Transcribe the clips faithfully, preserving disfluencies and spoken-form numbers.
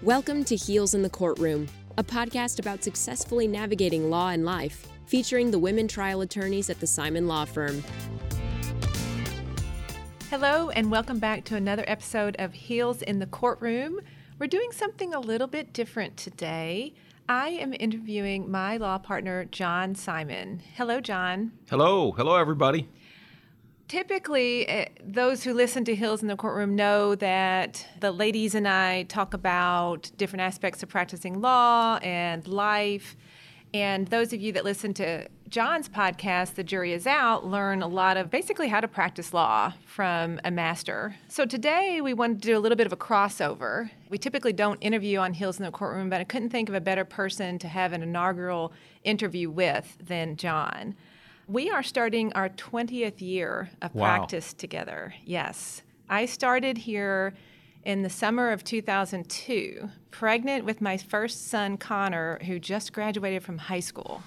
Welcome to Heels in the Courtroom, a podcast about successfully navigating law and life, featuring the women trial attorneys at the Simon Law Firm. Hello, and welcome back to another episode of Heels in the Courtroom. We're doing something a little bit different today. I am interviewing my law partner, John Simon. Hello, John. Hello. Hello, everybody. Typically, uh, those who listen to Heels in the Courtroom know that the ladies and I talk about different aspects of practicing law and life. And those of you that listen to John's podcast, The Jury Is Out, learn a lot of basically how to practice law from a master. So today we wanted to do a little bit of a crossover. We typically don't interview on Heels in the Courtroom, but I couldn't think of a better person to have an inaugural interview with than John. We are starting our twentieth year of Wow. practice together. Yes. I started here in the summer of two thousand two, pregnant with my first son, Connor, who just graduated from high school.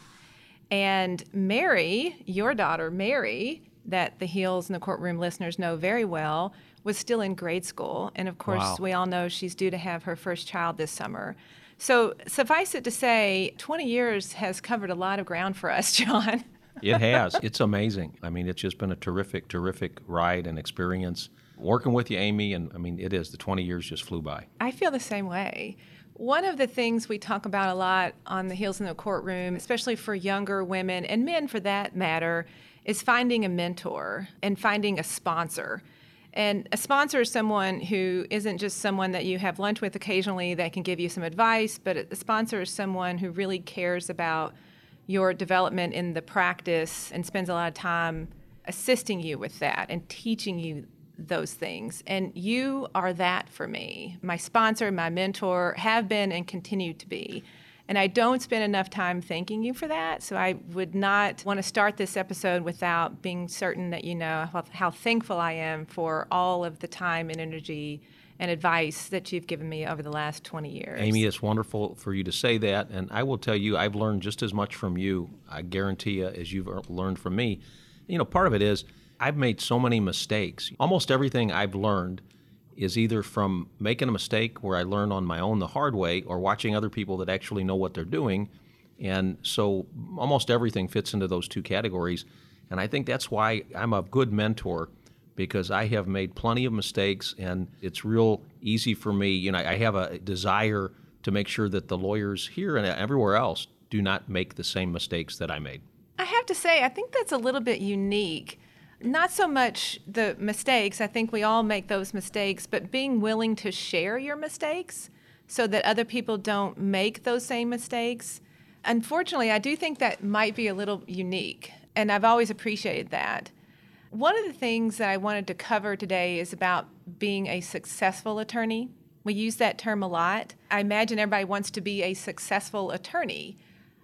And Mary, your daughter, Mary, that the Heels in the Courtroom listeners know very well, was still in grade school. And of course, Wow. we all know she's due to have her first child this summer. So suffice it to say, twenty years has covered a lot of ground for us, John. It has. It's amazing. I mean, it's just been a terrific, terrific ride and experience. Working with you, Amy, and I mean, it is. The twenty years just flew by. I feel the same way. One of the things we talk about a lot on the Heels in the Courtroom, especially for younger women and men for that matter, is finding a mentor and finding a sponsor. And a sponsor is someone who isn't just someone that you have lunch with occasionally that can give you some advice, but a sponsor is someone who really cares about your development in the practice and spends a lot of time assisting you with that and teaching you those things. And you are that for me. My sponsor, my mentor, have been and continue to be. And I don't spend enough time thanking you for that, so I would not want to start this episode without being certain that you know how, how thankful I am for all of the time and energy and advice that you've given me over the last twenty years. Amy, it's wonderful for you to say that, and I will tell you, I've learned just as much from you, I guarantee you, as you've learned from me. You know, part of it is I've made so many mistakes. Almost everything I've learned is either from making a mistake where I learn on my own the hard way or watching other people that actually know what they're doing. And so almost everything fits into those two categories. And I think that's why I'm a good mentor, because I have made plenty of mistakes, and it's real easy for me. You know, I have a desire to make sure that the lawyers here and everywhere else do not make the same mistakes that I made. I have to say, I think that's a little bit unique. Not so much the mistakes. I think we all make those mistakes, but being willing to share your mistakes so that other people don't make those same mistakes. Unfortunately, I do think that might be a little unique, and I've always appreciated that. One of the things that I wanted to cover today is about being a successful attorney. We use that term a lot. I imagine everybody wants to be a successful attorney.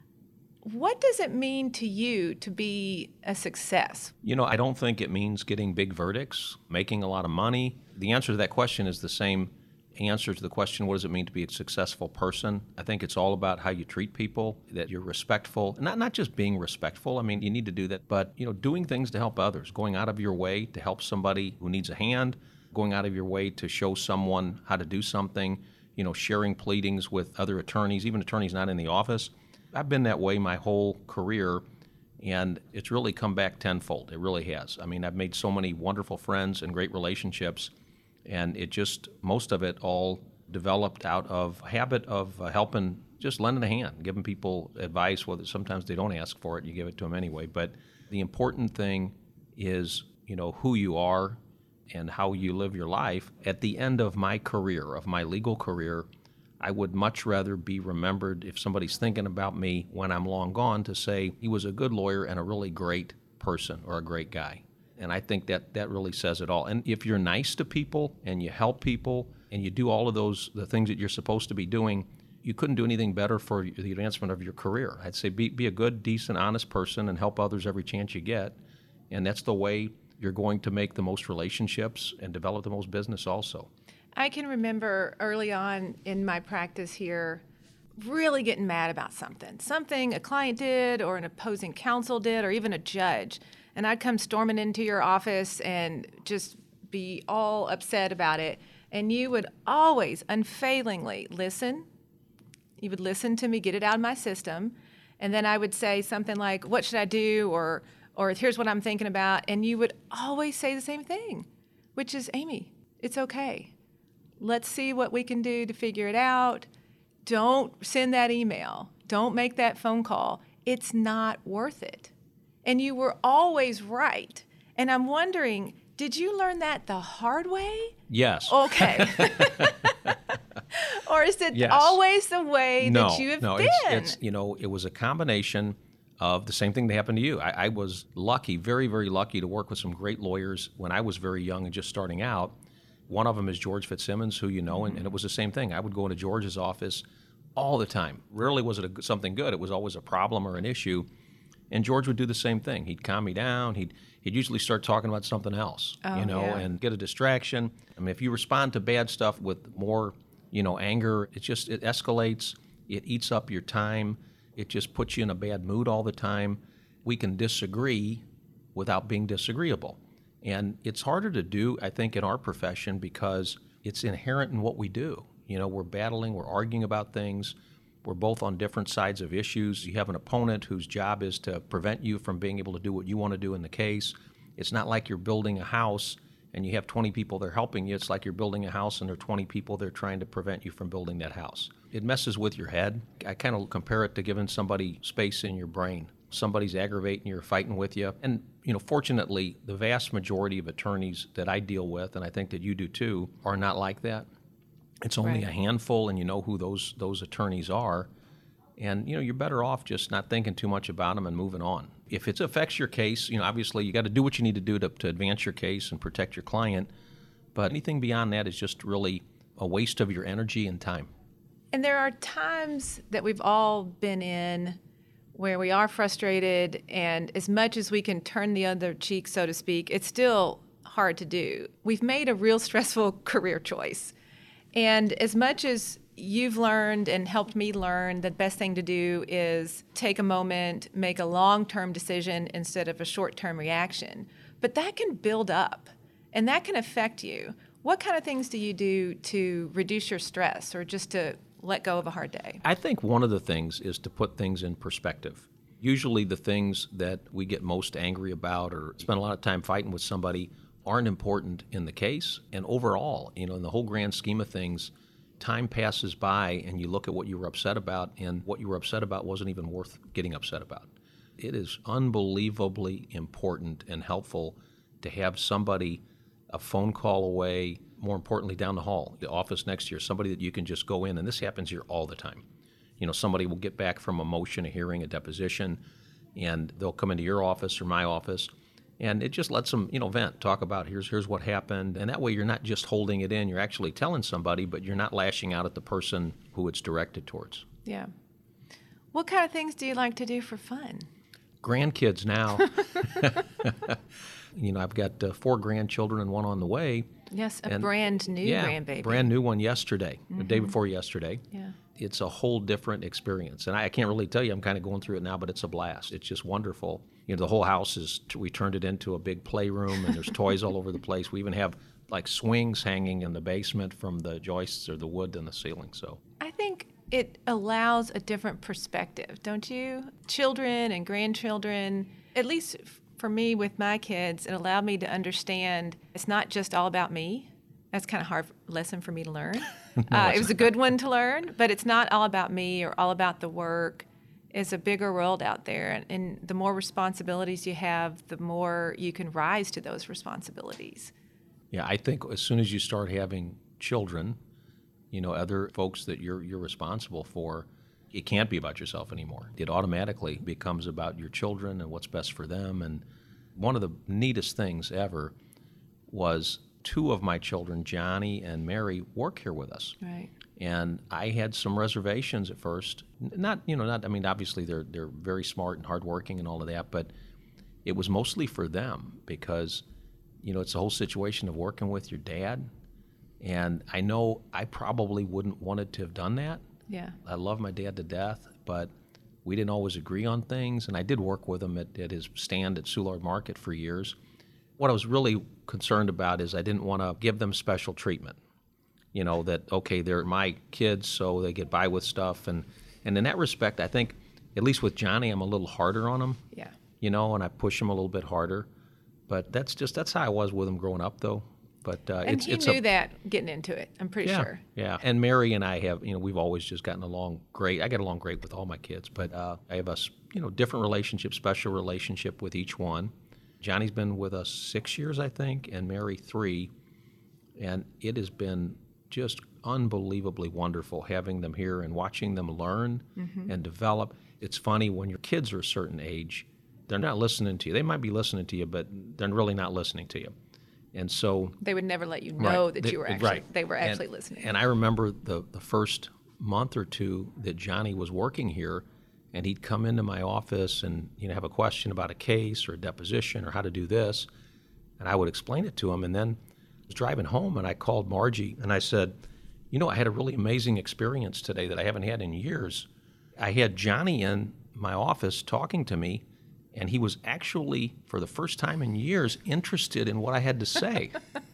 What does it mean to you to be a success? You know, I don't think it means getting big verdicts, making a lot of money. The answer to that question is the same answer to the question, what does it mean to be a successful person? I think it's all about how you treat people, that you're respectful. Not not just being respectful. I mean, you need to do that, but, you know, doing things to help others, going out of your way to help somebody who needs a hand, going out of your way to show someone how to do something, you know, sharing pleadings with other attorneys, even attorneys not in the office. I've been that way my whole career, and it's really come back tenfold. It really has. I mean, I've made so many wonderful friends and great relationships, and it just, most of it all developed out of a habit of uh, helping, just lending a hand, giving people advice, whether sometimes they don't ask for it, you give it to them anyway. But the important thing is, you know, who you are and how you live your life. At the end of my career, of my legal career, I would much rather be remembered, if somebody's thinking about me when I'm long gone, to say he was a good lawyer and a really great person or a great guy. And I think that that really says it all. And if you're nice to people and you help people and you do all of those, the things that you're supposed to be doing, you couldn't do anything better for the advancement of your career. I'd say be, be a good, decent, honest person and help others every chance you get. And that's the way you're going to make the most relationships and develop the most business also. I can remember early on in my practice here really getting mad about something. Something a client did or an opposing counsel did or even a judge. And I'd come storming into your office and just be all upset about it. And you would always unfailingly listen. You would listen to me, get it out of my system. And then I would say something like, what should I do? Or, or here's what I'm thinking about. And you would always say the same thing, which is, Amy, it's okay. Let's see what we can do to figure it out. Don't send that email. Don't make that phone call. It's not worth it. And you were always right. And I'm wondering, did you learn that the hard way? Yes. Okay. Or is it yes. always the way no, that you have no, been? It's, it's, you know, it was a combination of the same thing that happened to you. I, I was lucky, very, very lucky to work with some great lawyers when I was very young and just starting out. One of them is George Fitzsimmons, who you know, and, and it was the same thing. I would go into George's office all the time. Rarely was it a, something good. It was always a problem or an issue. And George would do the same thing. He'd calm me down. He'd he'd usually start talking about something else, oh, you know, yeah. and get a distraction. I mean, if you respond to bad stuff with more, you know, anger, it just, it escalates. It eats up your time. It just puts you in a bad mood all the time. We can disagree without being disagreeable. And it's harder to do, I think, in our profession because it's inherent in what we do. You know, we're battling, we're arguing about things. We're both on different sides of issues. You have an opponent whose job is to prevent you from being able to do what you want to do in the case. It's not like you're building a house and you have twenty people there helping you. It's like you're building a house and there are twenty people there trying to prevent you from building that house. It messes with your head. I kind of compare it to giving somebody space in your brain. Somebody's aggravating you or fighting with you. And, you know, fortunately, the vast majority of attorneys that I deal with, and I think that you do too, are not like that. It's only Right. a handful, and you know who those those attorneys are. And, you know, you're better off just not thinking too much about them and moving on. If it affects your case, you know, obviously you got to do what you need to do to, to advance your case and protect your client. But anything beyond that is just really a waste of your energy and time. And there are times that we've all been in where we are frustrated, and as much as we can turn the other cheek, so to speak, it's still hard to do. We've made a real stressful career choice. And as much as you've learned and helped me learn, the best thing to do is take a moment, make a long-term decision instead of a short-term reaction. But that can build up, and that can affect you. What kind of things do you do to reduce your stress or just to let go of a hard day? I think one of the things is to put things in perspective. Usually the things that we get most angry about or spend a lot of time fighting with somebody aren't important in the case. And overall, you know, in the whole grand scheme of things, time passes by and you look at what you were upset about, and what you were upset about wasn't even worth getting upset about. It is unbelievably important and helpful to have somebody a phone call away, more importantly down the hall, the office next to you, somebody that you can just go in, and this happens here all the time. You know, somebody will get back from a motion, a hearing, a deposition, and they'll come into your office or my office, and it just lets them, you know, vent, talk about here's here's what happened, and that way you're not just holding it in, you're actually telling somebody, but you're not lashing out at the person who it's directed towards. Yeah. What kind of things do you like to do for fun? Grandkids now. You know, I've got uh, four grandchildren and one on the way. Yes, a and, brand new yeah, grandbaby. brand new one yesterday, mm-hmm. the day before yesterday. Yeah. It's a whole different experience. And I, I can't really tell you, I'm kind of going through it now, but it's a blast. It's just wonderful. You know, the whole house is, we turned it into a big playroom, and there's toys all over the place. We even have like swings hanging in the basement from the joists or the wood in the ceiling. So I think it allows a different perspective, don't you? Children and grandchildren, at least for me with my kids, it allowed me to understand it's not just all about me. That's kind of hard lesson for me to learn. no, uh, it was a good one to learn, but it's not all about me or all about the work. It's a bigger world out there, and, and the more responsibilities you have, the more you can rise to those responsibilities. Yeah, I think as soon as you start having children, you know, other folks that you're you're responsible for, it can't be about yourself anymore. It automatically becomes about your children and what's best for them. And one of the neatest things ever was two of my children, Johnny and Mary, work here with us. Right. And I had some reservations at first. Not, you know, not. I mean, obviously they're they're very smart and hardworking and all of that, but it was mostly for them because, you know, it's the whole situation of working with your dad. And I know I probably wouldn't wanted to have done that. Yeah. I love my dad to death, but we didn't always agree on things. And I did work with him at, at his stand at Soulard Market for years. What I was really concerned about is I didn't want to give them special treatment. You know, that, okay, they're my kids, so they get by with stuff. And, and in that respect, I think, at least with Johnny, I'm a little harder on him. Yeah. You know, and I push him a little bit harder. But that's just, that's how I was with him growing up, though. But uh, and it's, he it's knew a, that getting into it, I'm pretty yeah, sure. Yeah, and Mary and I have, you know, we've always just gotten along great. I get along great with all my kids, but uh, I have a, you know, different relationship, special relationship with each one. Johnny's been with us six years, I think, and Mary three, and it has been just unbelievably wonderful having them here and watching them learn mm-hmm. and develop. It's funny, when your kids are a certain age, they're not listening to you. They might be listening to you, but they're really not listening to you. And so they would never let you know right, that they, you were actually right. they were actually and, listening. And I remember the the first month or two that Johnny was working here, and he'd come into my office and, you know, have a question about a case or a deposition or how to do this, and I would explain it to him. And then I was driving home, and I called Margie, and I said, you know, I had a really amazing experience today that I haven't had in years. I had Johnny in my office talking to me, and he was actually, for the first time in years, interested in what I had to say.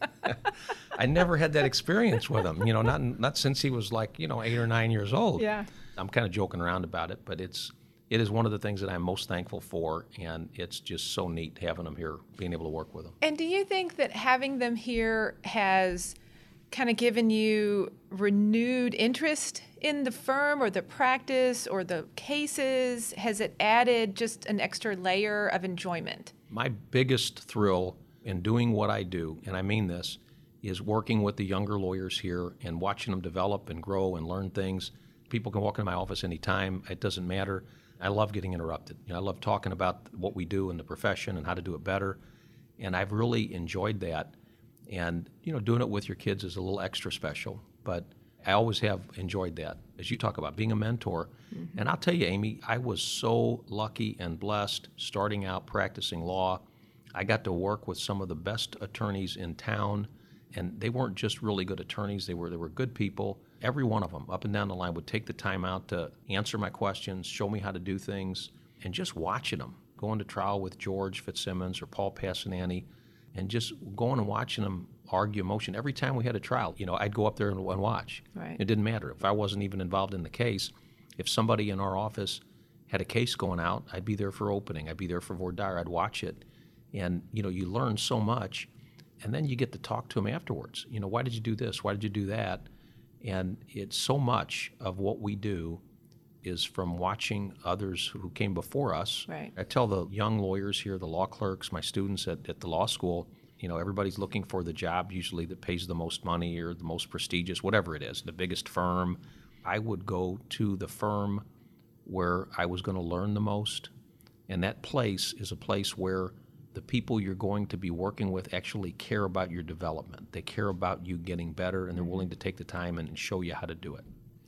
I never had that experience with him, you know, not not since he was like, you know, eight or nine years old. Yeah. I'm kind of joking around about it, but it's it is one of the things that I'm most thankful for, and it's just so neat having them here, being able to work with them. And do you think that having them here has kind of given you renewed interest in the firm or the practice or the cases? Has it added just an extra layer of enjoyment? My biggest thrill in doing what I do, and I mean this, is working with the younger lawyers here and watching them develop and grow and learn things. People can walk into my office anytime. It doesn't matter. I love getting interrupted. You know, I love talking about what we do in the profession and how to do it better. And I've really enjoyed that. And, you know, doing it with your kids is a little extra special. But I always have enjoyed that. As you talk about being a mentor. Mm-hmm. And I'll tell you, Amy, I was so lucky and blessed starting out practicing law. I got to work with some of the best attorneys in town. And they weren't just really good attorneys. They were they were good people. Every one of them, up and down the line, would take the time out to answer my questions, show me how to do things, and just watching them, going to trial with George Fitzsimmons or Paul Passananti, and just going and watching them argue motion. Every time we had a trial, you know, I'd go up there and, and watch. Right. It didn't matter. If I wasn't even involved in the case, if somebody in our office had a case going out, I'd be there for opening. I'd be there for voir dire. I'd watch it. And, you know, you learn so much. And then you get to talk to them afterwards. You know, why did you do this? Why did you do that? And it's so much of what we do is from watching others who came before us. Right. I tell the young lawyers here, the law clerks, my students at, at the law school, you know, everybody's looking for the job usually that pays the most money or the most prestigious, whatever it is, the biggest firm. I would go to the firm where I was going to learn the most. And that place is a place where the people you're going to be working with actually care about your development. They care about you getting better, and they're willing to take the time and show you how to do it.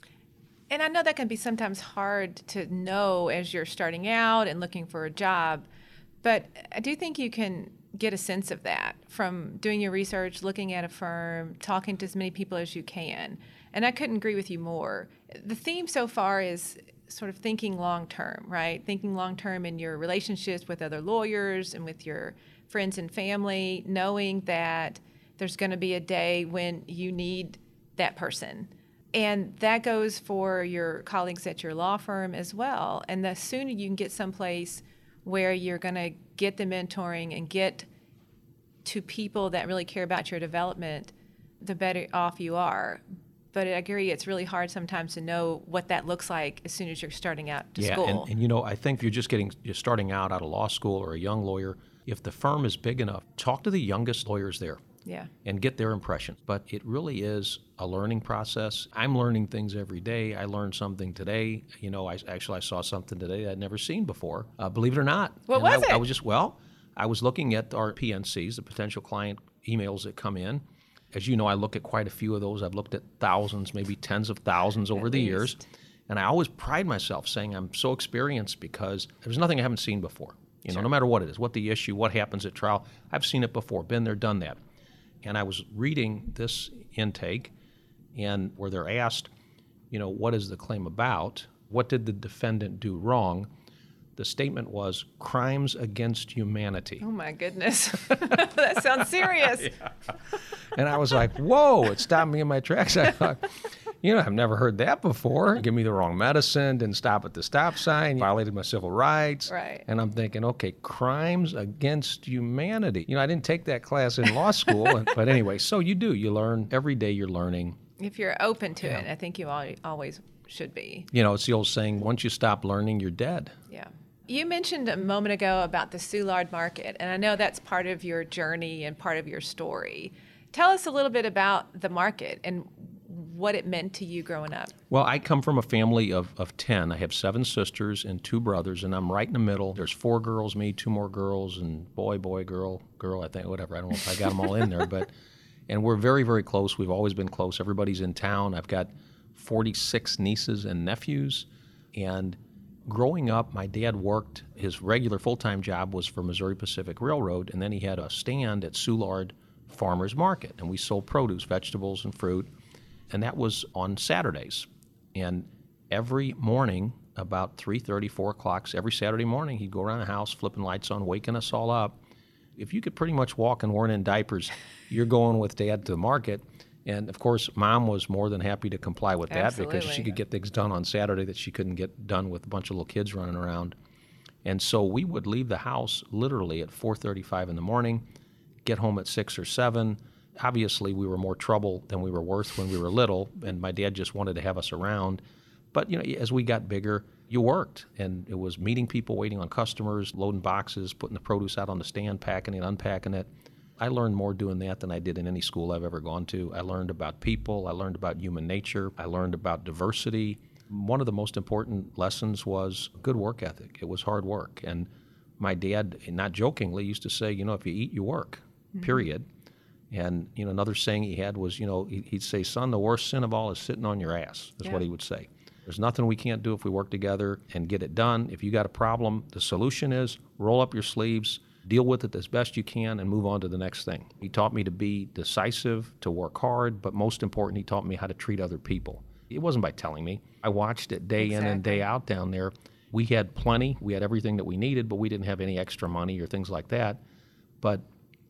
And I know that can be sometimes hard to know as you're starting out and looking for a job, but I do think you can get a sense of that from doing your research, looking at a firm, talking to as many people as you can. And I couldn't agree with you more. The theme so far is sort of thinking long-term, right? Thinking long-term in your relationships with other lawyers and with your friends and family, knowing that there's going to be a day when you need that person. And that goes for your colleagues at your law firm as well. And the sooner you can get someplace where you're going to get the mentoring and get to people that really care about your development, the better off you are. But I agree, it's really hard sometimes to know what that looks like as soon as you're starting out to yeah, school. And, and you know, I think if you're just getting, you're starting out out of law school or a young lawyer, if the firm is big enough, talk to the youngest lawyers there. Yeah. And get their impressions. But it really is a learning process. I'm learning things every day. I learned something today. You know, I actually I saw something today that I'd never seen before. Uh, believe it or not. What and was I, it? I was just well, I was looking at our P N Cs, the potential client emails that come in. As you know, I look at quite a few of those. I've looked at thousands, maybe tens of thousands over At the least. years. And I always pride myself saying I'm so experienced because there's nothing I haven't seen before. You know, Sure. no matter what it is, what the issue, what happens at trial, I've seen it before, been there, done that. And I was reading this intake, and where they're asked, you know, what is the claim about? What did the defendant do wrong? The statement was crimes against humanity. Oh my goodness. That sounds serious. Yeah. And I was like, whoa, it stopped me in my tracks. I thought, you know, I've never heard that before. Give me the wrong medicine, didn't stop at the stop sign, violated my civil rights. Right. And I'm thinking, okay, crimes against humanity. You know, I didn't take that class in law school. But anyway, so you do. You learn. Every day you're learning. If you're open to Yeah. it, I think you al- always should be. You know, it's the old saying, once you stop learning, you're dead. Yeah. You mentioned a moment ago about the Soulard market, and I know that's part of your journey and part of your story. Tell us a little bit about the market and what it meant to you growing up. Well, I come from a family of, of ten. I have seven sisters and two brothers, and I'm right in the middle. There's four girls, me, two more girls, and boy, boy, girl, girl, I think, whatever. I don't know if I got them all in there, but, and we're very, very close. We've always been close. Everybody's in town. I've got forty-six nieces and nephews, and growing up, my dad worked, his regular full-time job was for Missouri Pacific Railroad, and then he had a stand at Soulard Farmers Market, and we sold produce, vegetables, and fruit, and that was on Saturdays. And every morning, about three thirty, four o'clock, every Saturday morning, he'd go around the house, flipping lights on, waking us all up. If you could pretty much walk and weren't in diapers, you're going with Dad to the market. And, of course, Mom was more than happy to comply with that Absolutely. because she could get things done on Saturday that she couldn't get done with a bunch of little kids running around. And so we would leave the house literally at four thirty-five in the morning, get home at six or seven. Obviously, we were more trouble than we were worth when we were little, and my dad just wanted to have us around. But, you know, as we got bigger, you worked, and it was meeting people, waiting on customers, loading boxes, putting the produce out on the stand, packing it, unpacking it. I learned more doing that than I did in any school I've ever gone to. I learned about people. I learned about human nature. I learned about diversity. One of the most important lessons was good work ethic. It was hard work. And my dad, not jokingly, used to say, you know, if you eat, you work, mm-hmm. period. And, you know, another saying he had was, you know, he'd say, son, the worst sin of all is sitting on your ass, is yeah. what he would say. There's nothing we can't do if we work together and get it done. If you got a problem, the solution is roll up your sleeves, deal with it as best you can, and move on to the next thing. He taught me to be decisive, to work hard, but most important, he taught me how to treat other people. It wasn't by telling me. I watched it day exactly. in and day out down there. We had plenty. We had everything that we needed, but we didn't have any extra money or things like that. But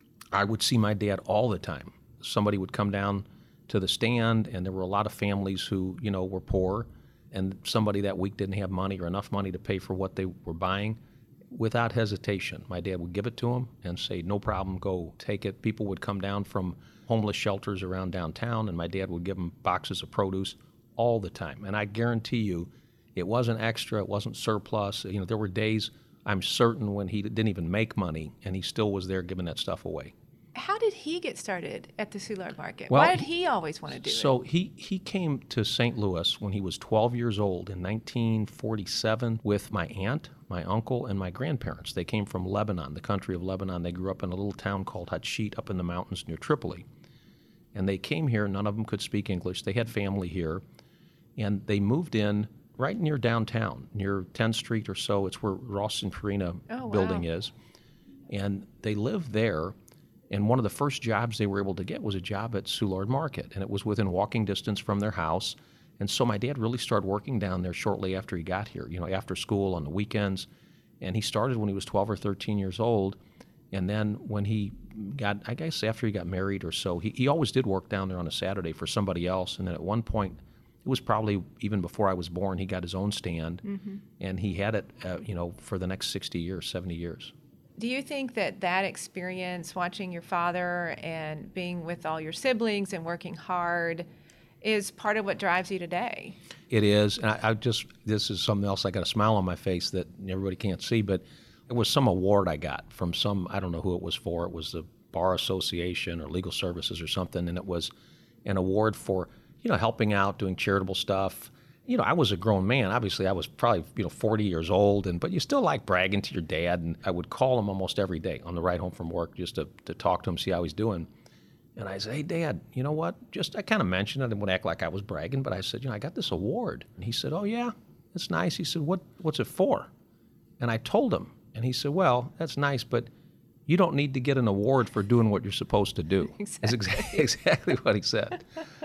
I would see my dad all the time. Somebody would come down to the stand, and there were a lot of families who, you know, were poor, and somebody that week didn't have money or enough money to pay for what they were buying. Without hesitation, my dad would give it to them and say, no problem, go take it. People would come down from homeless shelters around downtown, and my dad would give them boxes of produce all the time. And I guarantee you, it wasn't extra, it wasn't surplus. You know, there were days, I'm certain, when he didn't even make money, and he still was there giving that stuff away. How did he get started at the Soulard market? Well, Why did he always want to do so it? So he, he came to Saint Louis when he was twelve years old in nineteen forty-seven with my aunt, my uncle, and my grandparents. They came from Lebanon, the country of Lebanon. They grew up in a little town called Hatshit up in the mountains near Tripoli. And they came here. None of them could speak English. They had family here. And they moved in right near downtown, near tenth Street or so. It's where Ross and Farina Oh, building wow. is. And they lived there. And one of the first jobs they were able to get was a job at Soulard Market, and it was within walking distance from their house. And so my dad really started working down there shortly after he got here, you know, after school on the weekends. And he started when he was twelve or thirteen years old. And then when he got, I guess after he got married or so, he, he always did work down there on a Saturday for somebody else. And then at one point, it was probably even before I was born, he got his own stand, mm-hmm. and he had it, uh, you know, for the next sixty years, seventy years. Do you think that that experience, watching your father and being with all your siblings and working hard, is part of what drives you today? It is. And I, I just, this is something else, I got a smile on my face that everybody can't see, but it was some award I got from some, I don't know who it was for. It was the Bar Association or Legal Services or something, and it was an award for, you know, helping out, doing charitable stuff. You know, I was a grown man. Obviously, I was probably, you know, forty years old, and but you still like bragging to your dad. And I would call him almost every day on the ride home from work just to, to talk to him, see how he's doing. And I said, hey, Dad, you know what? Just, I kind of mentioned it. I didn't want to act like I was bragging, but I said, you know, I got this award. And he said, oh, yeah, that's nice. He said, what, what's it for? And I told him. And he said, well, that's nice, but you don't need to get an award for doing what you're supposed to do. Exactly. That's exactly, exactly what he said.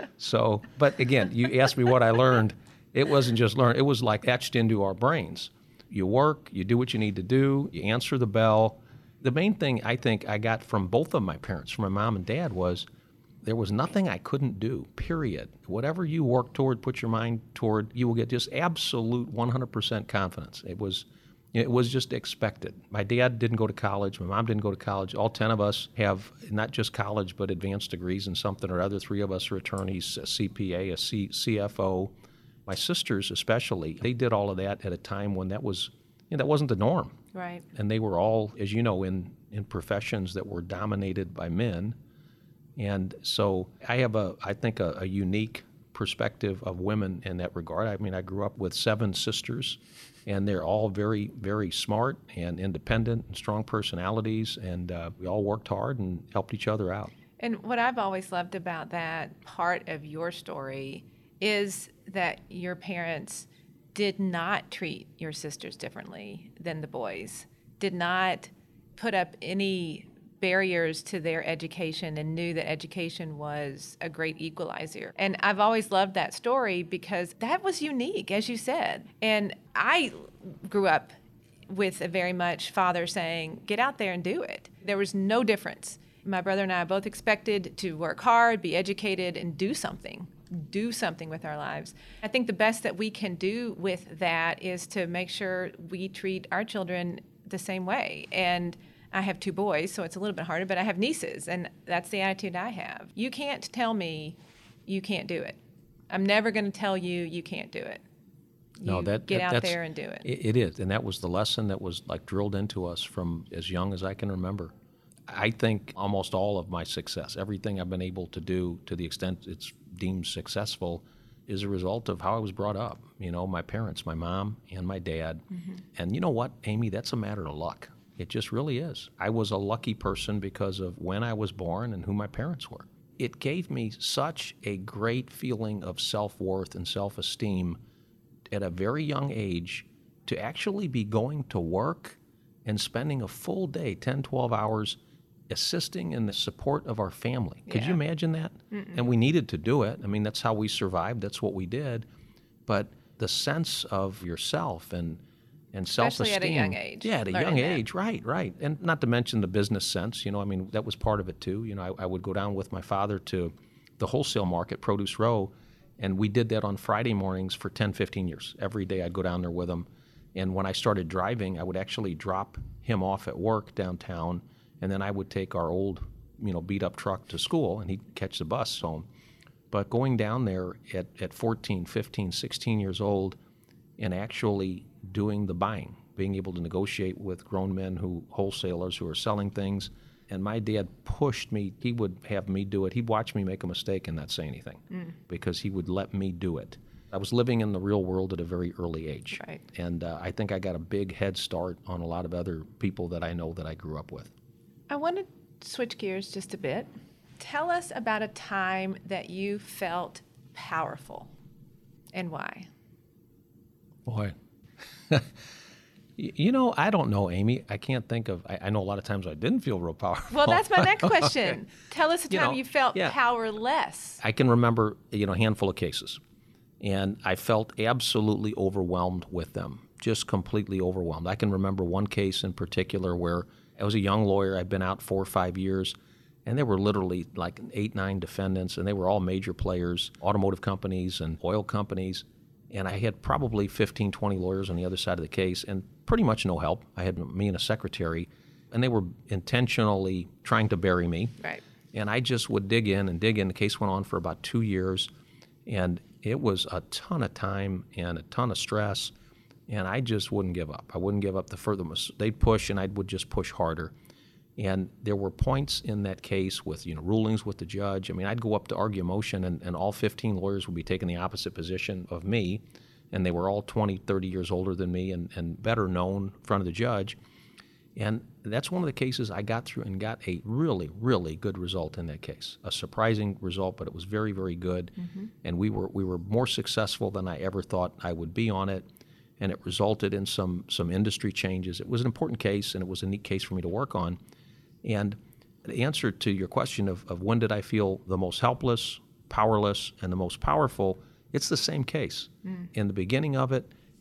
So, but again, you asked me what I learned. It wasn't just learned. It was like etched into our brains. you work, you do what you need to do, you answer the bell. The main thing I think I got from both of my parents, from my mom and dad, was there was nothing I couldn't do, period. Whatever you work toward, put your mind toward, you will get just absolute one hundred percent confidence. It was it was just expected. My dad didn't go to college. My mom didn't go to college. All ten of us have not just college, but advanced degrees in something or other. Three of us are attorneys, a C P A, a C, C F O. My sisters especially, they did all of that at a time when that was, you know, that wasn't the norm. Right. And they were all, as you know, in, in professions that were dominated by men. And so I have, a, I think, a, a unique perspective of women in that regard. I mean, I grew up with seven sisters, and they're all very, very smart and independent and strong personalities, and uh, we all worked hard and helped each other out. And what I've always loved about that part of your story is that your parents did not treat your sisters differently than the boys, did not put up any barriers to their education, and knew that education was a great equalizer. And I've always loved that story because that was unique, as you said. And I grew up with a very much father saying, get out there and do it. There was no difference. My brother and I both expected to work hard, be educated, and do something. do something with our lives. I think the best that we can do with that is to make sure we treat our children the same way. And I have two boys, so it's a little bit harder, but I have nieces, and that's the attitude I have. You can't tell me you can't do it. I'm never going to tell you you can't do it. You no, that get that, out there and do it. it. It is, and that was the lesson that was like drilled into us from as young as I can remember. I think almost all of my success, everything I've been able to do to the extent it's deemed successful, is a result of how I was brought up. You know, my parents, my mom and my dad. Mm-hmm. And you know what, Amy, that's a matter of luck. It just really is. I was a lucky person because of when I was born and who my parents were. It gave me such a great feeling of self-worth and self-esteem at a very young age to actually be going to work and spending a full day, ten, twelve hours, assisting in the support of our family. Could Yeah. you imagine that? Mm-mm. And we needed to do it. I mean, that's how we survived. That's what we did. But the sense of yourself and and Especially self-esteem. at a young age, Yeah, at a learning young that. age, right, right. And not to mention the business sense. You know, I mean, that was part of it too. You know, I, I would go down with my father to the wholesale market, Produce Row, and we did that on Friday mornings for ten, fifteen years. Every day I'd go down there with him. And when I started driving, I would actually drop him off at work downtown, and then I would take our old, you know, beat-up truck to school, and he'd catch the bus home. But going down there at, at fourteen, fifteen, sixteen years old and actually doing the buying, being able to negotiate with grown men who, wholesalers who are selling things, and my dad pushed me. He would have me do it. He'd watch me make a mistake and not say anything mm. because he would let me do it. I was living in the real world at a very early age. Right. And uh, I think I got a big head start on a lot of other people that I know that I grew up with. I want to switch gears just a bit. Tell us about a time that you felt powerful and why. Boy. You know, I don't know, Amy. I can't think of, I, I know a lot of times I didn't feel real powerful. Well, that's my next question. Tell us a time You know, you felt yeah. powerless. I can remember, you know, a handful of cases. And I felt absolutely overwhelmed with them, just completely overwhelmed. I can remember one case in particular where I was a young lawyer. I'd been out four or five years, and there were literally like eight, nine defendants, and they were all major players, automotive companies and oil companies. And I had probably fifteen, twenty lawyers on the other side of the case, and pretty much no help. I had me and a secretary, and they were intentionally trying to bury me. Right. And I just would dig in and dig in. The case went on for about two years, and it was a ton of time and a ton of stress, and I just wouldn't give up. I wouldn't give up the further. They'd push, and I would just push harder. And there were points in that case with, you know, rulings with the judge. I mean, I'd go up to argue a motion, and, and all fifteen lawyers would be taking the opposite position of me, and they were all twenty, thirty years older than me and, and better known in front of the judge. And that's one of the cases I got through and got a really, really good result in that case. A surprising result, but it was very, very good. Mm-hmm. And we were we were more successful than I ever thought I would be on it. And it resulted in some some industry changes. It was an important case, and it was a neat case for me to work on. And the answer to your question of, of when did I feel the most helpless, powerless, and the most powerful, it's the same case. Mm. In the beginning of it,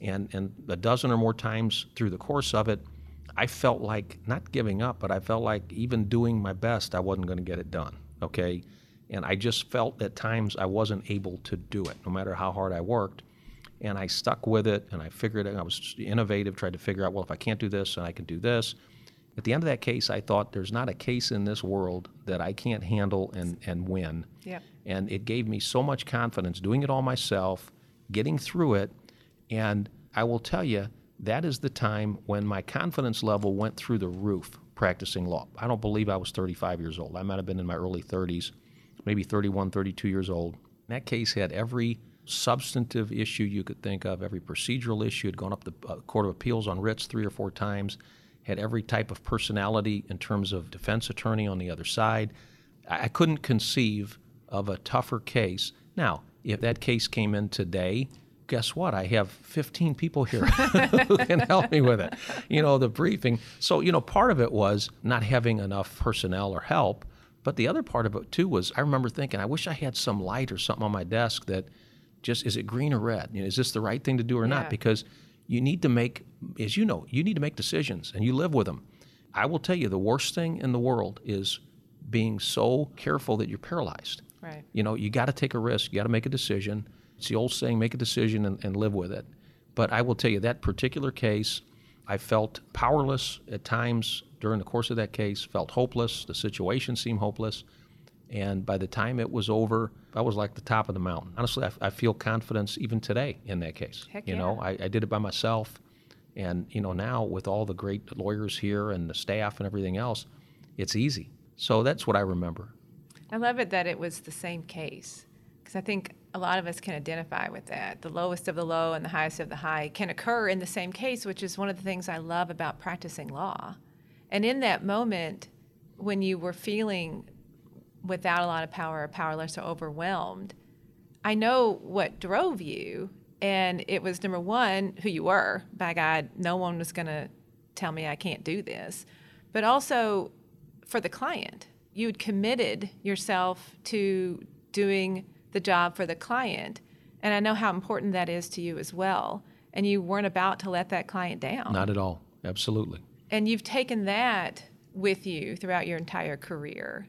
And, and a dozen or more times through the course of it, I felt like not giving up, but I felt like even doing my best, I wasn't going to get it done, okay? And I just felt at times I wasn't able to do it, no matter how hard I worked. And I stuck with it, and I figured it. I was innovative, tried to figure out, well, if I can't do this, then I can do this. At the end of that case, I thought there's not a case in this world that I can't handle and, and win. Yep. And it gave me so much confidence doing it all myself, getting through it. And I will tell you, that is the time when my confidence level went through the roof practicing law. I don't believe I was thirty-five years old. I might have been in my early thirties, maybe thirty-one, thirty-two years old. That case had every substantive issue you could think of, every procedural issue. Had gone up the uh, Court of Appeals on writs three or four times, had every type of personality in terms of defense attorney on the other side. I, I couldn't conceive of a tougher case. Now, if that case came in today, guess what? I have fifteen people here who can help me with it. You know, the briefing. So, you know, part of it was not having enough personnel or help. But the other part of it, too, was I remember thinking, I wish I had some light or something on my desk that just, is it green or red? You know, is this the right thing to do or Yeah. not? Because you need to make, as you know, you need to make decisions, and you live with them. I will tell you, the worst thing in the world is being so careful that you're paralyzed. Right. You know, you got to take a risk. You got to make a decision. It's the old saying, make a decision and, and live with it. But I will tell you, that particular case, I felt powerless at times during the course of that case, felt hopeless. The situation seemed hopeless. And by the time it was over, I was like the top of the mountain. Honestly, I, I feel confidence even today in that case. Heck you yeah. know, I, I did it by myself. And, you know, now with all the great lawyers here and the staff and everything else, it's easy. So that's what I remember. I love it that it was the same case, because I think a lot of us can identify with that. The lowest of the low and the highest of the high can occur in the same case, which is one of the things I love about practicing law. And in that moment, when you were feeling without a lot of power or powerless or overwhelmed, I know what drove you. And it was, number one, who you were. By God, no one was going to tell me I can't do this. But also for the client. You had committed yourself to doing the job for the client. And I know how important that is to you as well. And you weren't about to let that client down. Not at all. Absolutely. And you've taken that with you throughout your entire career.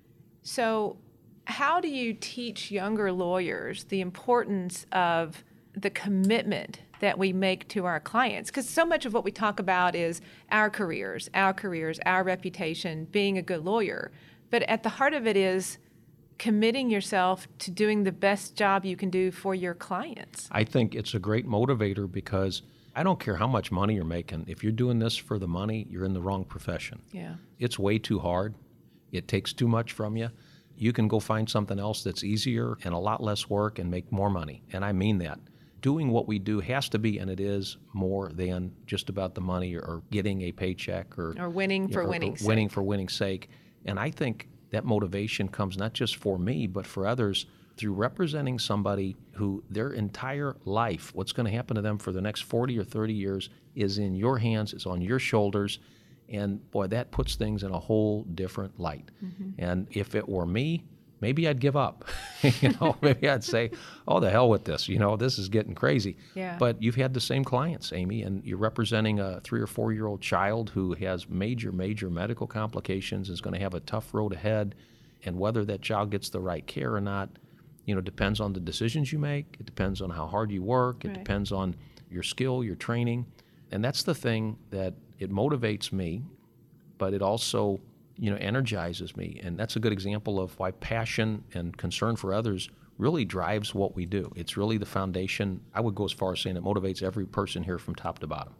So how do you teach younger lawyers the importance of the commitment that we make to our clients? Because so much of what we talk about is our careers, our careers, our reputation, being a good lawyer. But at the heart of it is committing yourself to doing the best job you can do for your clients. I think it's a great motivator because I don't care how much money you're making. If you're doing this for the money, you're in the wrong profession. Yeah. It's way too hard. It takes too much from you. You can go find something else that's easier and a lot less work and make more money. And I mean that. Doing what we do has to be, and it is, more than just about the money or getting a paycheck or, Or winning for or- or winning's winning sake. for winning's sake. And I think that motivation comes not just for me, but for others through representing somebody who their entire life, what's going to happen to them for the next forty or thirty years is in your hands, it's on your shoulders. And boy, that puts things in a whole different light. Mm-hmm. And if it were me, maybe I'd give up. you know, maybe I'd say, oh, the hell with this. You know, this is getting crazy. Yeah. But you've had the same clients, Amy, and you're representing a three or four-year-old child who has major, major medical complications, is going to have a tough road ahead. And whether that child gets the right care or not, you know, depends on the decisions you make. It depends on how hard you work. It Right. depends on your skill, your training. And that's the thing that it motivates me, but it also, you know, energizes me. And that's a good example of why passion and concern for others really drives what we do. It's really the foundation. I would go as far as saying it motivates every person here from top to bottom.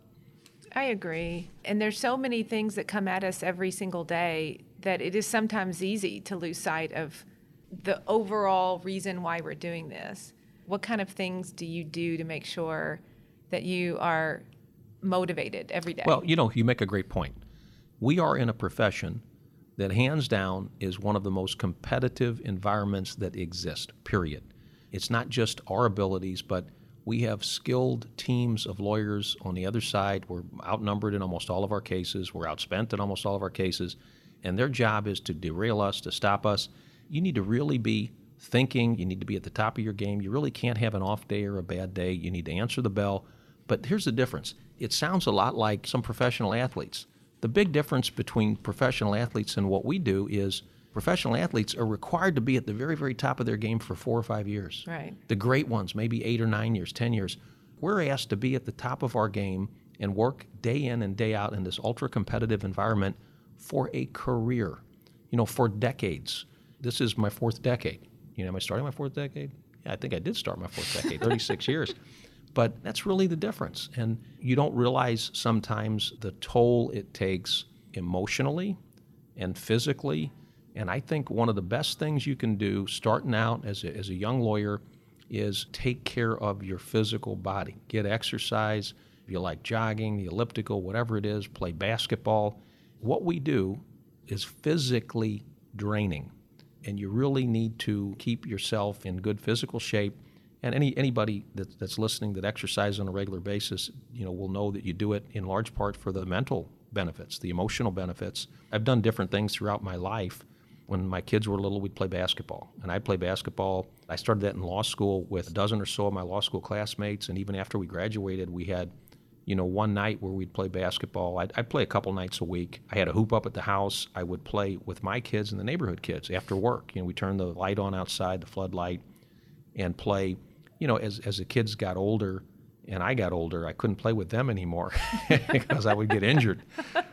I agree. And there's so many things that come at us every single day that it is sometimes easy to lose sight of the overall reason why we're doing this. What kind of things do you do to make sure that you are motivated every day? Well, you know, you make a great point. We are in a profession that hands down is one of the most competitive environments that exist, period. It's not just our abilities, but we have skilled teams of lawyers on the other side. We're outnumbered in almost all of our cases. We're outspent in almost all of our cases. And their job is to derail us, to stop us. You need to really be thinking. You need to be at the top of your game. You really can't have an off day or a bad day. You need to answer the bell. But here's the difference. It sounds a lot like some professional athletes. The big difference between professional athletes and what we do is professional athletes are required to be at the very, very top of their game for four or five years. Right. The great ones, maybe eight or nine years, ten years. We're asked to be at the top of our game and work day in and day out in this ultra-competitive environment for a career, you know, for decades. This is my fourth decade. You know, am I starting my fourth decade? Yeah, I think I did start my fourth decade, thirty-six years. But that's really the difference. And you don't realize sometimes the toll it takes emotionally and physically. And I think one of the best things you can do starting out as a, as a young lawyer is take care of your physical body. Get exercise. If you like jogging, the elliptical, whatever it is, play basketball. What we do is physically draining. And you really need to keep yourself in good physical shape. And any anybody that, that's listening that exercises on a regular basis, you know, will know that you do it in large part for the mental benefits, the emotional benefits. I've done different things throughout my life. When my kids were little, we'd play basketball. And I'd play basketball. I started that in law school with a dozen or so of my law school classmates. And even after we graduated, we had, you know, one night where we'd play basketball. I'd, I'd play a couple nights a week. I had a hoop up at the house. I would play with my kids and the neighborhood kids after work. You know, we turned the light on outside, the floodlight, and play. You know, as as the kids got older and I got older, I couldn't play with them anymore because I would get injured.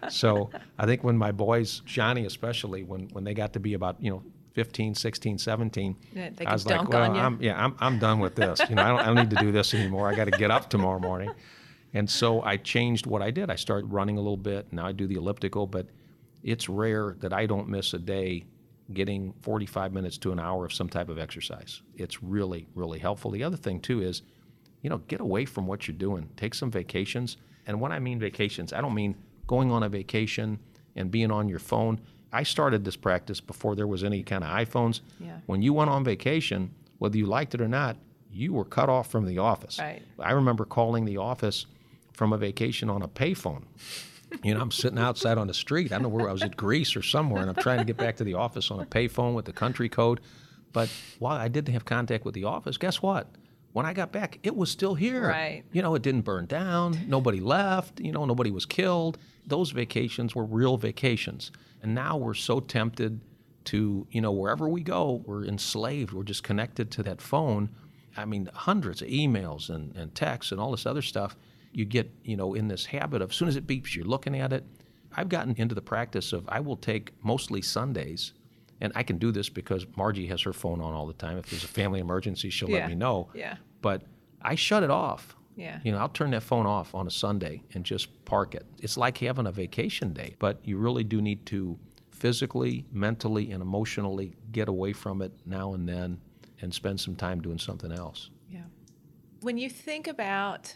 So I think when my boys, Johnny especially, when, when they got to be about, you know, fifteen, sixteen, seventeen, Yeah, they I was could like, dunk well, on you. I'm, yeah, I'm, I'm done with this. You know, I don't, I don't need to do this anymore. I got to get up tomorrow morning. And so I changed what I did. I started running a little bit. Now I do the elliptical, but it's rare that I don't miss a day getting forty-five minutes to an hour of some type of exercise. It's really, really helpful. The other thing, too, is, you know, get away from what you're doing. Take some vacations. And when I mean vacations, I don't mean going on a vacation and being on your phone. I started this practice before there was any kind of iPhones. Yeah. When you went on vacation, whether you liked it or not, you were cut off from the office. Right. I remember calling the office from a vacation on a payphone. You know, I'm sitting outside on the street. I don't know where I was, at Greece or somewhere, and I'm trying to get back to the office on a payphone with the country code. But while I did have contact with the office, guess what? When I got back, it was still here. Right. You know, it didn't burn down. Nobody left. You know, nobody was killed. Those vacations were real vacations. And now we're so tempted to, you know, wherever we go, we're enslaved. We're just connected to that phone. I mean, hundreds of emails and, and texts and all this other stuff. You get, you know, in this habit of as soon as it beeps, you're looking at it. I've gotten into the practice of I will take mostly Sundays, and I can do this because Margie has her phone on all the time. If there's a family emergency, she'll Yeah. let me know. Yeah. But I shut it off. Yeah. You know, I'll turn that phone off on a Sunday and just park it. It's like having a vacation day, but you really do need to physically, mentally, and emotionally get away from it now and then and spend some time doing something else. Yeah. When you think about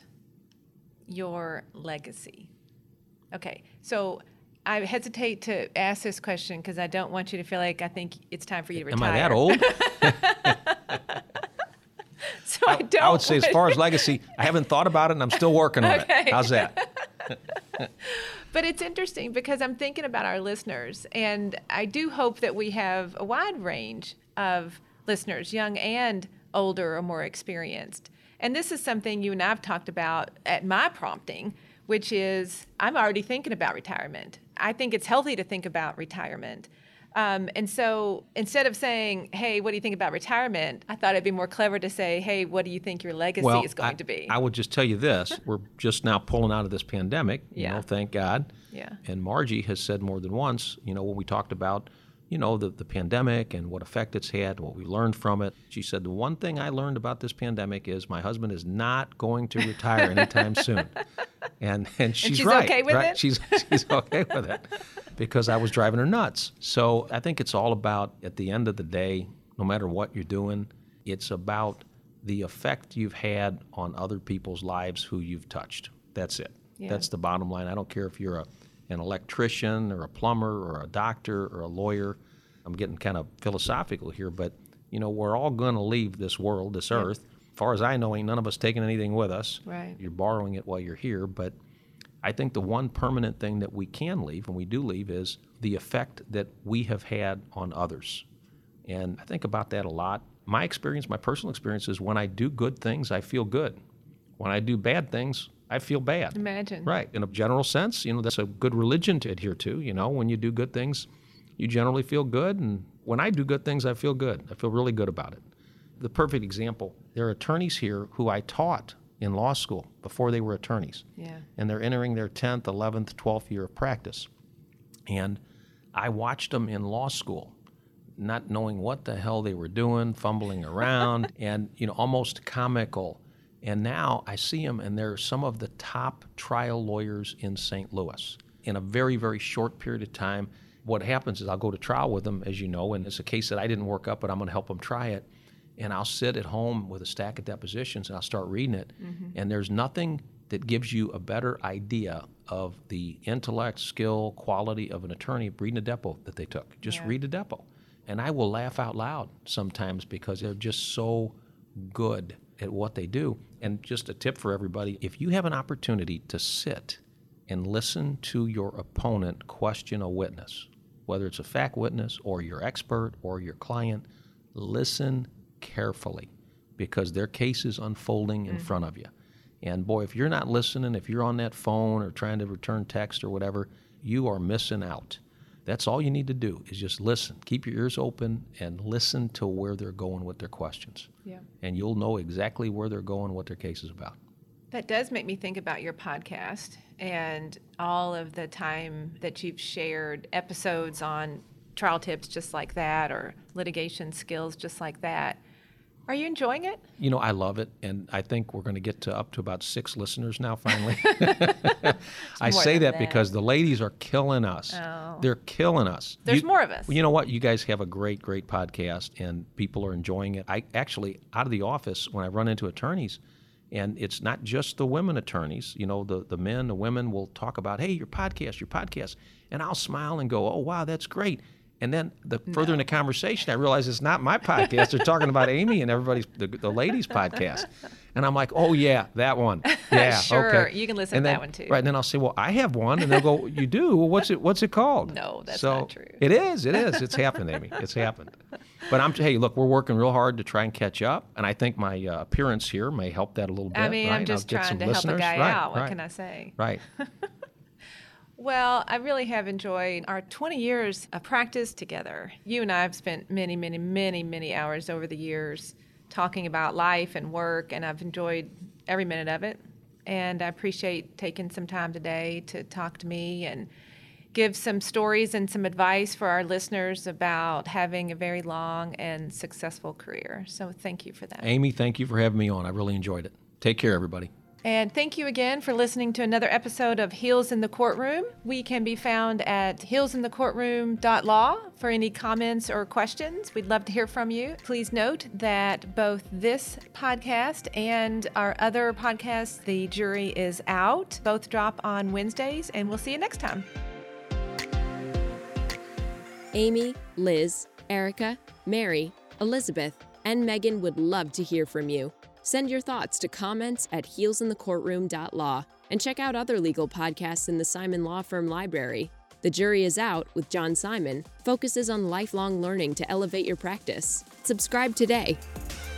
your legacy, okay, so I hesitate to ask this question because I don't want you to feel like I think it's time for you to Am retire. I that old? So I, don't I would say as want- far as legacy, I haven't thought about it and I'm still working on Okay. it. How's that? But it's interesting because I'm thinking about our listeners, and I do hope that we have a wide range of listeners, young and older or more experienced. And this is something you and I have talked about at my prompting, which is I'm already thinking about retirement. I think it's healthy to think about retirement. Um, and so instead of saying, hey, what do you think about retirement? I thought it'd be more clever to say, hey, what do you think your legacy Well, is going I, to be? I would just tell you this. We're just now pulling out of this pandemic, you Yeah. know, thank God. Yeah. And Margie has said more than once, you know, when we talked about, you know, the, the pandemic and what effect it's had, what we learned from it. She said, the one thing I learned about this pandemic is my husband is not going to retire anytime soon. And and she's, she's right. okay with right? it? She's, she's okay with it because I was driving her nuts. So I think it's all about, at the end of the day, no matter what you're doing, it's about the effect you've had on other people's lives who you've touched. That's it. Yeah. That's the bottom line. I don't care if you're a an electrician or a plumber or a doctor or a lawyer. I'm getting kind of philosophical here, but, you know, we're all going to leave this world, this earth. As far as I know, ain't none of us taking anything with us. Right. You're borrowing it while you're here, but I think the one permanent thing that we can leave, and we do leave, is the effect that we have had on others. And I think about that a lot. My experience, my personal experience is when I do good things, I feel good. When I do bad things, I feel bad. Imagine. Right. In a general sense, you know, that's a good religion to adhere to. You know, when you do good things, you generally feel good. And when I do good things, I feel good. I feel really good about it. The perfect example, there are attorneys here who I taught in law school before they were attorneys. Yeah. And they're entering their tenth, eleventh, twelfth year of practice. And I watched them in law school, not knowing what the hell they were doing, fumbling around, and, you know, almost comical. And now I see them, and they're some of the top trial lawyers in Saint Louis. In a very, very short period of time, what happens is I'll go to trial with them, as you know, and it's a case that I didn't work up, but I'm going to help them try it. And I'll sit at home with a stack of depositions, and I'll start reading it. Mm-hmm. And there's nothing that gives you a better idea of the intellect, skill, quality of an attorney reading a depo that they took. Just yeah. read a depo. And I will laugh out loud sometimes because they're just so good at what they do. And just a tip for everybody, if you have an opportunity to sit and listen to your opponent question a witness, whether it's a fact witness or your expert or your client, listen carefully because their case is unfolding in mm-hmm. front of you. And boy, if you're not listening, if you're on that phone or trying to return text or whatever, you are missing out. That's all you need to do is just listen. Keep your ears open and listen to where they're going with their questions. Yeah. And you'll know exactly where they're going, what their case is about. That does make me think about your podcast and all of the time that you've shared episodes on trial tips just like that or litigation skills just like that. Are you enjoying it? You know, I love it, and I think we're going to get to up to about six listeners now finally. I say that, that because the ladies are killing us. Oh. They're killing us. There's you, more of us. You know what? You guys have a great, great podcast, and people are enjoying it. I actually, out of the office, when I run into attorneys, and it's not just the women attorneys, you know, the, the men, the women will talk about, hey, your podcast, your podcast. And I'll smile and go, oh, wow, that's great. And then the further no. in the conversation, I realize it's not my podcast. They're talking about Amy and everybody's, the, the ladies' podcast. And I'm like, oh, yeah, that one. Yeah, sure, okay. You can listen and to then, that one, too. Right, and then I'll say, well, I have one. And they'll go, you do? Well, what's it What's it called? No, that's so not true. It is. It is. It's happened, Amy. It's happened. But I'm, hey, look, we're working real hard to try and catch up. And I think my uh, appearance here may help that a little bit. I mean, right? I'm just trying to listeners. help a guy right, out. What right. can I say? Right. Well, I really have enjoyed our twenty years of practice together. You and I have spent many, many, many, many hours over the years talking about life and work, and I've enjoyed every minute of it. And I appreciate taking some time today to talk to me and give some stories and some advice for our listeners about having a very long and successful career. So thank you for that. Amy, thank you for having me on. I really enjoyed it. Take care, everybody. And thank you again for listening to another episode of Heels in the Courtroom. We can be found at heels in the courtroom dot law for any comments or questions. We'd love to hear from you. Please note that both this podcast and our other podcast, The Jury is Out, both drop on Wednesdays, and we'll see you next time. Amy, Liz, Erica, Mary, Elizabeth, and Megan would love to hear from you. Send your thoughts to comments at heels in the courtroom dot law and check out other legal podcasts in the Simon Law Firm library. The Jury is Out with John Simon focuses on lifelong learning to elevate your practice. Subscribe today.